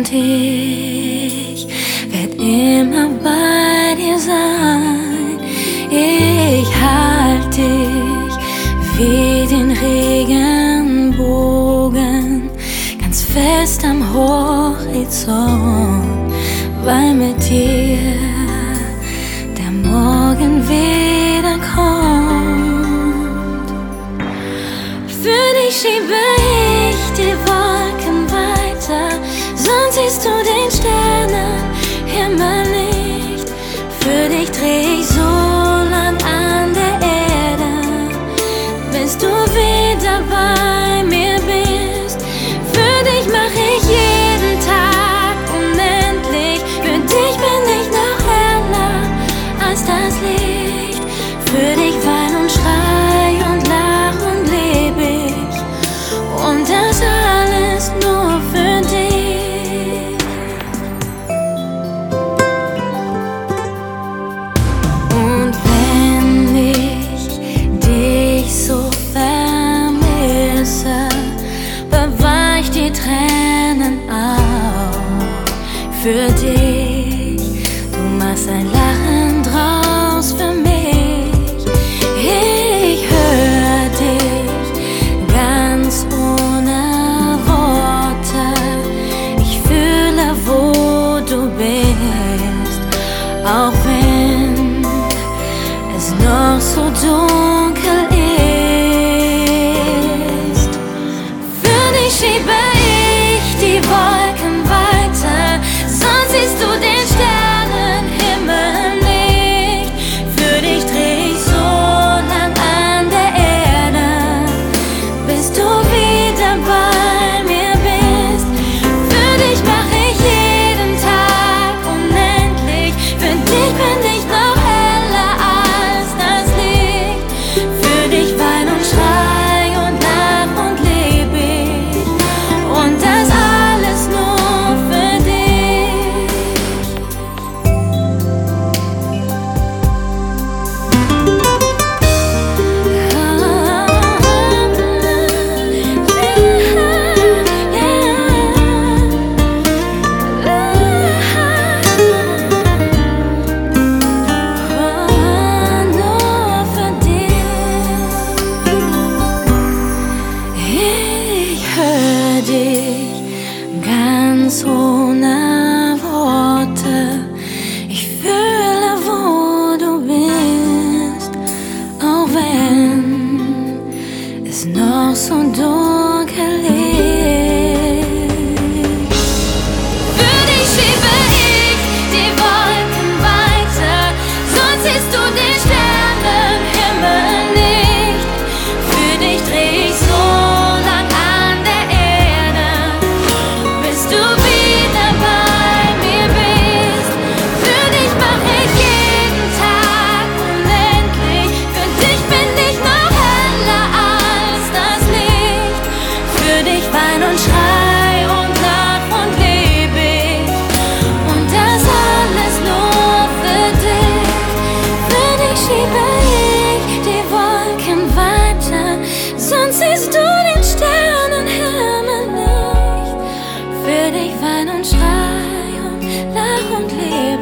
und ich werd immer bei dir sein. Ich halt dich wie den Regenbogen ganz fest am Horizont, weil mit dir der Morgen wiederkommt. Für dich schiebe ich die Wolken weiter, sonst siehst du den Sternenhimmel nicht. Für dich dreh ich so lang an der Erde, bis du wieder bei mir bist. Für dich mach ich jeden Tag unendlich, für dich bin ich noch heller als das Licht. Für dich wein und schrei und lach und leb ich, und das alles nur für dich. Und wenn ich dich so vermisse, bewahr ich die Tränen auch für dich. Du machst ein Lachen draus für mich. Ich hör dich ganz ohne Worte. Ich fühle, wo du bist, auch wenn es noch so dunkel ist. Für dich schiebe ich die Wolken weiter, sonst siehst du den Sternenhimmel nicht. Für dich dreh ich so lang an der Erde, bis du wieder bei mir bist. Für dich mach ich jeden Tag unendlich, für dich bin ich noch heller als das Licht. Für dich wein und schrei und lach und leb ich, und das alles nur für dich. Nur für dich. Ich hör dich ganz ohne Worte. Ich fühle, wo du bist, auch wenn es noch so dunkel ist. Für dich schiebe ich die Wolken weiter, sonst siehst du den Sternenhimmel nicht. Für dich dreh ich so lang an der Erde, bis du wieder bei mir bist. Für dich mach ich jeden Tag unendlich, für dich bin ich noch heller als das Licht. Für dich wein und schrei und lach und leb ich, und das alles nur für dich. Für dich schiebe ich die Wolken weiter, sonst siehst du den Sternenhimmel nicht. Für dich wein und schrei und lach und leb